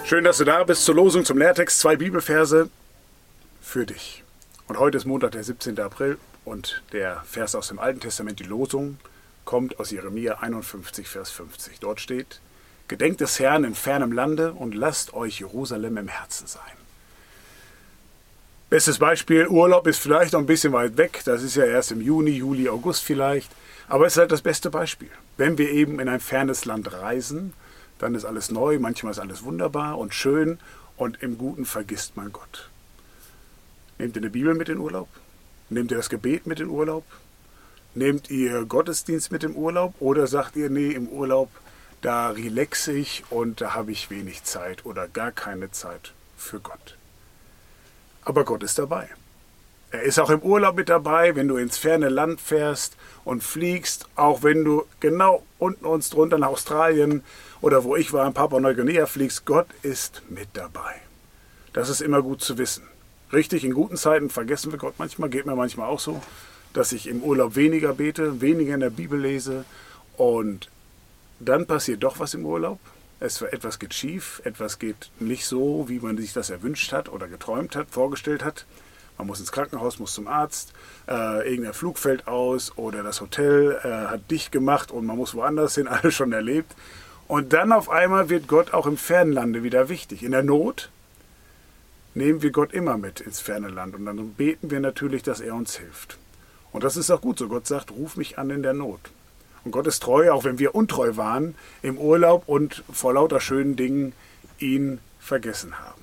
Schön, dass du da bist zur Losung, zum Lehrtext. 2 Bibelverse für dich. Und heute ist Montag, der 17. April und der Vers aus dem Alten Testament, die Losung, kommt aus Jeremia 51, Vers 50. Dort steht: Gedenkt des Herrn in fernem Lande und lasst euch Jerusalem im Herzen sein. Bestes Beispiel, Urlaub ist vielleicht noch ein bisschen weit weg. Das ist ja erst im Juni, Juli, August vielleicht. Aber es ist halt das beste Beispiel. Wenn wir eben in ein fernes Land reisen, dann ist alles neu, manchmal ist alles wunderbar und schön und im Guten vergisst man Gott. Nehmt ihr eine Bibel mit in Urlaub? Nehmt ihr das Gebet mit in Urlaub? Nehmt ihr Gottesdienst mit im Urlaub? Oder sagt ihr, nee, im Urlaub, da relaxe ich und da habe ich wenig Zeit oder gar keine Zeit für Gott? Aber Gott ist dabei. Er ist auch im Urlaub mit dabei, wenn du ins ferne Land fährst und fliegst, auch wenn du genau unten uns drunter nach Australien oder wo ich war, in Papua-Neuguinea fliegst. Gott ist mit dabei. Das ist immer gut zu wissen. Richtig, in guten Zeiten vergessen wir Gott manchmal, geht mir manchmal auch so, dass ich im Urlaub weniger bete, weniger in der Bibel lese und dann passiert doch was im Urlaub. Etwas geht schief, etwas geht nicht so, wie man sich das erwünscht hat oder geträumt hat, vorgestellt hat. Man muss ins Krankenhaus, muss zum Arzt, irgendein Flug fällt aus oder das Hotel hat dicht gemacht und man muss woanders hin, alles schon erlebt. Und dann auf einmal wird Gott auch im fernen Lande wieder wichtig. In der Not nehmen wir Gott immer mit ins ferne Land und dann beten wir natürlich, dass er uns hilft. Und das ist auch gut so. Gott sagt, ruf mich an in der Not. Und Gott ist treu, auch wenn wir untreu waren im Urlaub und vor lauter schönen Dingen ihn vergessen haben.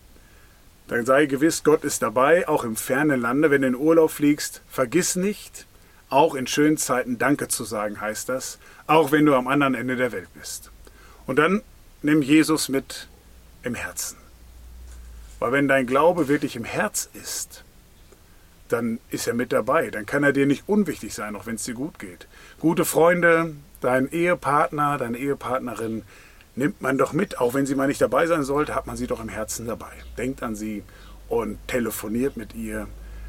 Dann sei gewiss, Gott ist dabei, auch im fernen Lande. Wenn du in Urlaub fliegst, vergiss nicht, auch in schönen Zeiten Danke zu sagen, heißt das, auch wenn du am anderen Ende der Welt bist. Und dann nimm Jesus mit im Herzen. Weil wenn dein Glaube wirklich im Herz ist, dann ist er mit dabei. Dann kann er dir nicht unwichtig sein, auch wenn es dir gut geht. Gute Freunde, dein Ehepartner, deine Ehepartnerin, nimmt man doch mit, auch wenn sie mal nicht dabei sein sollte, hat man sie doch im Herzen dabei. Denkt an sie und telefoniert mit ihr.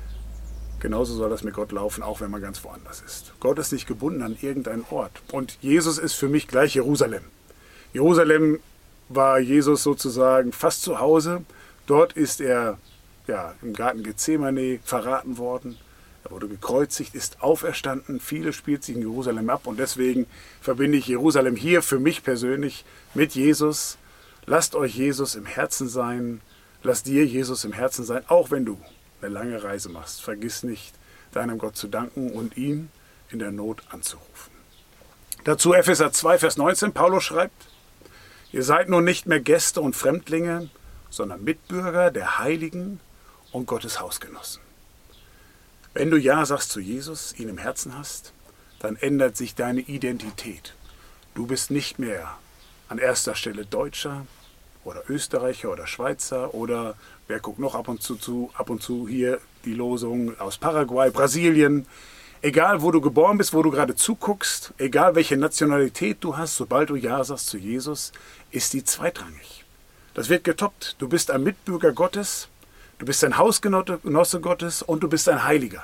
Genauso soll das mit Gott laufen, auch wenn man ganz woanders ist. Gott ist nicht gebunden an irgendeinen Ort. Und Jesus ist für mich gleich Jerusalem. Jerusalem war Jesus sozusagen fast zu Hause. Dort ist er im Garten Gethsemane verraten worden. Er wurde gekreuzigt, ist auferstanden. Vieles spielt sich in Jerusalem ab und deswegen verbinde ich Jerusalem hier für mich persönlich mit Jesus. Lasst euch Jesus im Herzen sein. Lasst dir Jesus im Herzen sein, auch wenn du eine lange Reise machst. Vergiss nicht, deinem Gott zu danken und ihn in der Not anzurufen. Dazu Epheser 2, Vers 19. Paulus schreibt: Ihr seid nun nicht mehr Gäste und Fremdlinge, sondern Mitbürger der Heiligen und Gottes Hausgenossen. Wenn du Ja sagst zu Jesus, ihn im Herzen hast, dann ändert sich deine Identität. Du bist nicht mehr an erster Stelle Deutscher oder Österreicher oder Schweizer oder wer guckt noch ab und zu hier die Losung aus Paraguay, Brasilien. Egal, wo du geboren bist, wo du gerade zuguckst, egal welche Nationalität du hast, sobald du Ja sagst zu Jesus, ist die zweitrangig. Das wird getoppt. Du bist ein Mitbürger Gottes, du bist ein Hausgenosse Gottes und du bist ein Heiliger.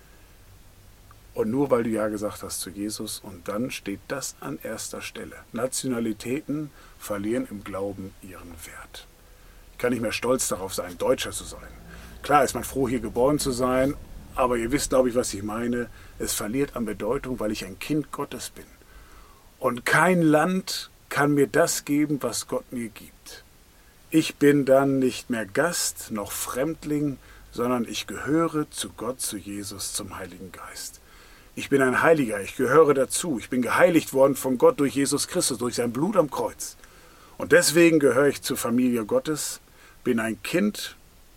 Und nur weil du Ja gesagt hast zu Jesus, und dann steht das an erster Stelle. Nationalitäten verlieren im Glauben ihren Wert. Ich kann nicht mehr stolz darauf sein, Deutscher zu sein. Klar ist man froh, hier geboren zu sein, aber ihr wisst, glaube ich, was ich meine. Es verliert an Bedeutung, weil ich ein Kind Gottes bin. Und kein Land kann mir das geben, was Gott mir gibt. Ich bin dann nicht mehr Gast noch Fremdling, sondern ich gehöre zu Gott, zu Jesus, zum Heiligen Geist. Ich bin ein Heiliger, ich gehöre dazu. Ich bin geheiligt worden von Gott durch Jesus Christus, durch sein Blut am Kreuz. Und deswegen gehöre ich zur Familie Gottes, bin ein Kind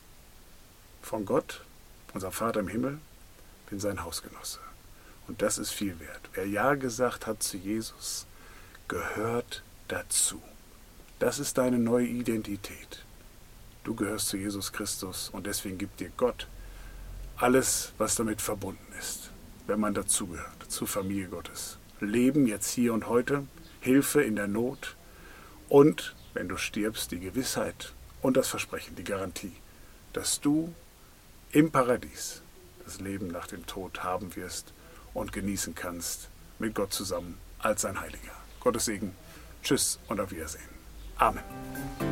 von Gott, unser Vater im Himmel, bin sein Hausgenosse. Und das ist viel wert. Wer Ja gesagt hat zu Jesus, gehört dazu. Das ist deine neue Identität. Du gehörst zu Jesus Christus und deswegen gibt dir Gott alles, was damit verbunden ist, wenn man dazugehört, zur Familie Gottes. Leben jetzt hier und heute, Hilfe in der Not und, wenn du stirbst, die Gewissheit und das Versprechen, die Garantie, dass du im Paradies das Leben nach dem Tod haben wirst und genießen kannst mit Gott zusammen als ein Heiliger. Gottes Segen. Tschüss und auf Wiedersehen. Amen.